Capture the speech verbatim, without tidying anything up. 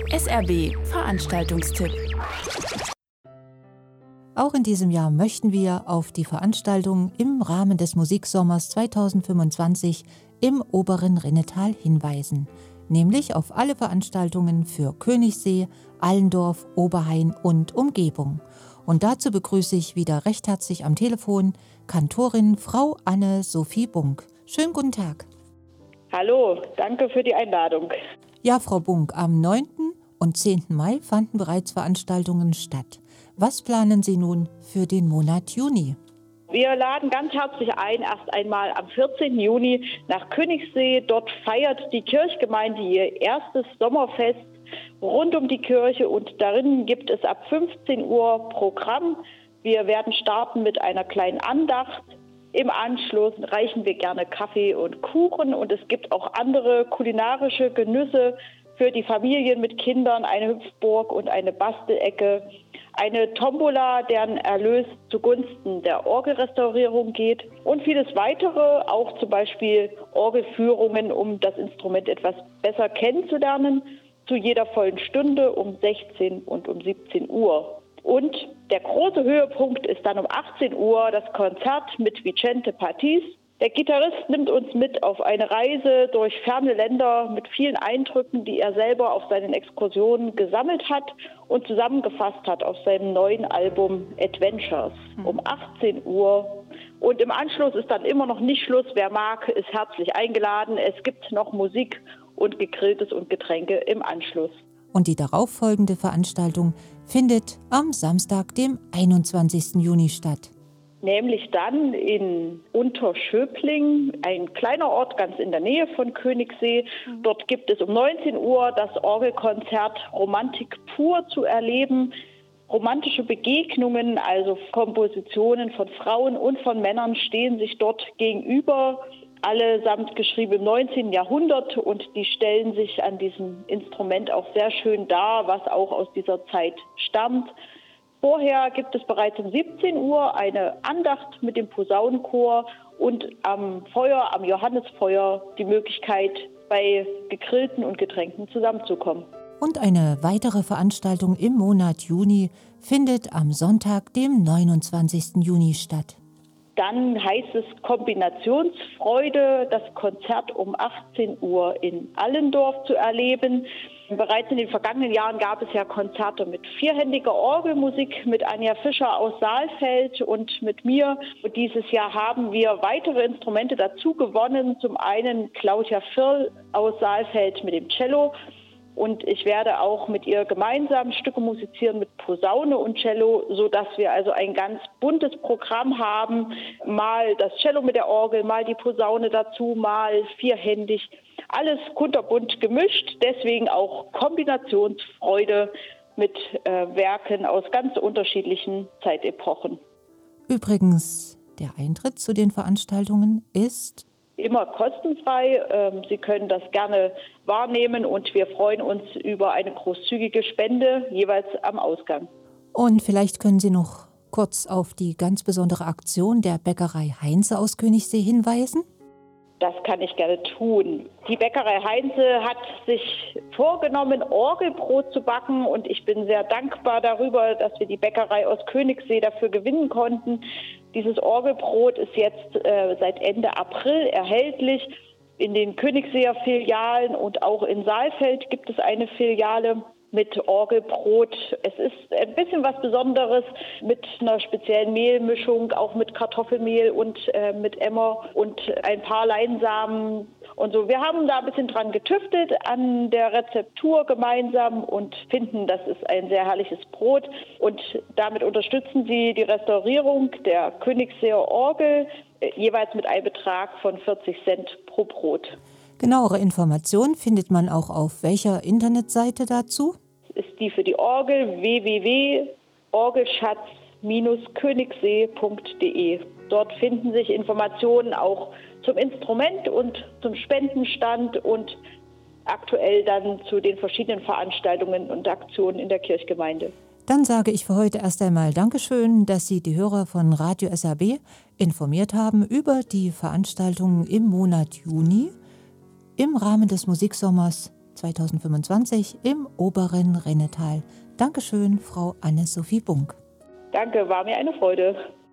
S R B Veranstaltungstipp. Auch in diesem Jahr möchten wir auf die Veranstaltung im Rahmen des Musiksommers zweitausendfünfundzwanzig im oberen Rinnetal hinweisen, nämlich auf alle Veranstaltungen für Königssee, Allendorf, Oberhain und Umgebung. Und dazu begrüße ich wieder recht herzlich am Telefon Kantorin Frau Anne-Sophie Bunk. Schönen guten Tag. Hallo, danke für die Einladung. Ja, Frau Bunk, am neunten und zehnten Mai fanden bereits Veranstaltungen statt. Was planen Sie nun für den Monat Juni? Wir laden ganz herzlich ein, erst einmal am vierzehnten Juni nach Königssee. Dort feiert die Kirchgemeinde ihr erstes Sommerfest rund um die Kirche und darin gibt es ab fünfzehn Uhr Programm. Wir werden starten mit einer kleinen Andacht. Im Anschluss reichen wir gerne Kaffee und Kuchen und es gibt auch andere kulinarische Genüsse für die Familien mit Kindern, eine Hüpfburg und eine Bastelecke, eine Tombola, deren Erlös zugunsten der Orgelrestaurierung geht und vieles weitere, auch zum Beispiel Orgelführungen, um das Instrument etwas besser kennenzulernen, zu jeder vollen Stunde um sechzehn und um siebzehn Uhr. Und der große Höhepunkt ist dann um achtzehn Uhr das Konzert mit Vicente Pattis. Der Gitarrist nimmt uns mit auf eine Reise durch ferne Länder mit vielen Eindrücken, die er selber auf seinen Exkursionen gesammelt hat und zusammengefasst hat auf seinem neuen Album Adventures um achtzehn Uhr. Und im Anschluss ist dann immer noch nicht Schluss. Wer mag, ist herzlich eingeladen. Es gibt noch Musik und Gegrilltes und Getränke im Anschluss. Und die darauffolgende Veranstaltung findet am Samstag, dem einundzwanzigsten Juni statt. Nämlich dann in Unterschöpling, ein kleiner Ort ganz in der Nähe von Königssee. Dort gibt es um neunzehn Uhr das Orgelkonzert Romantik pur zu erleben. Romantische Begegnungen, also Kompositionen von Frauen und von Männern stehen sich dort gegenüber, allesamt geschrieben im neunzehnten Jahrhundert und die stellen sich an diesem Instrument auch sehr schön dar, was auch aus dieser Zeit stammt. Vorher gibt es bereits um siebzehn Uhr eine Andacht mit dem Posaunenchor und am Feuer, am Johannesfeuer, die Möglichkeit, bei Gegrillten und Getränken zusammenzukommen. Und eine weitere Veranstaltung im Monat Juni findet am Sonntag, dem neunundzwanzigsten Juni statt. Dann heißt es Kombinationsfreude, das Konzert um achtzehn Uhr in Allendorf zu erleben. Bereits in den vergangenen Jahren gab es ja Konzerte mit vierhändiger Orgelmusik mit Anja Fischer aus Saalfeld und mit mir. Und dieses Jahr haben wir weitere Instrumente dazu gewonnen. Zum einen Claudia Firl aus Saalfeld mit dem Cello. Und ich werde auch mit ihr gemeinsam Stücke musizieren mit Posaune und Cello, sodass wir also ein ganz buntes Programm haben. Mal das Cello mit der Orgel, mal die Posaune dazu, mal vierhändig. Alles kunterbunt gemischt, deswegen auch Kombinationsfreude mit äh, Werken aus ganz unterschiedlichen Zeitepochen. Übrigens, der Eintritt zu den Veranstaltungen ist immer kostenfrei. Sie können das gerne wahrnehmen und wir freuen uns über eine großzügige Spende, jeweils am Ausgang. Und vielleicht können Sie noch kurz auf die ganz besondere Aktion der Bäckerei Heinze aus Königssee hinweisen? Das kann ich gerne tun. Die Bäckerei Heinze hat sich vorgenommen, Orgelbrot zu backen und ich bin sehr dankbar darüber, dass wir die Bäckerei aus Königssee dafür gewinnen konnten. Dieses Orgelbrot ist jetzt äh, seit Ende April erhältlich in den Königseer Filialen und auch in Saalfeld gibt es eine Filiale mit Orgelbrot. Es ist ein bisschen was Besonderes mit einer speziellen Mehlmischung, auch mit Kartoffelmehl und äh, mit Emmer und ein paar Leinsamen und so. Wir haben da ein bisschen dran getüftelt an der Rezeptur gemeinsam und finden, das ist ein sehr herrliches Brot. Und damit unterstützen Sie die Restaurierung der Königseer Orgel, äh, jeweils mit einem Betrag von vierzig Cent pro Brot. Genauere Informationen findet man auch auf welcher Internetseite dazu? Ist die für die Orgel w w w punkt orgelschatz Bindestrich königssee punkt de. Dort finden sich Informationen auch zum Instrument und zum Spendenstand und aktuell dann zu den verschiedenen Veranstaltungen und Aktionen in der Kirchgemeinde. Dann sage ich für heute erst einmal Dankeschön, dass Sie die Hörer von Radio S R B informiert haben über die Veranstaltungen im Monat Juni im Rahmen des Musiksommers zweitausendfünfundzwanzig im oberen Rinnetal. Dankeschön, Frau Anne-Sophie Bunk. Danke, war mir eine Freude.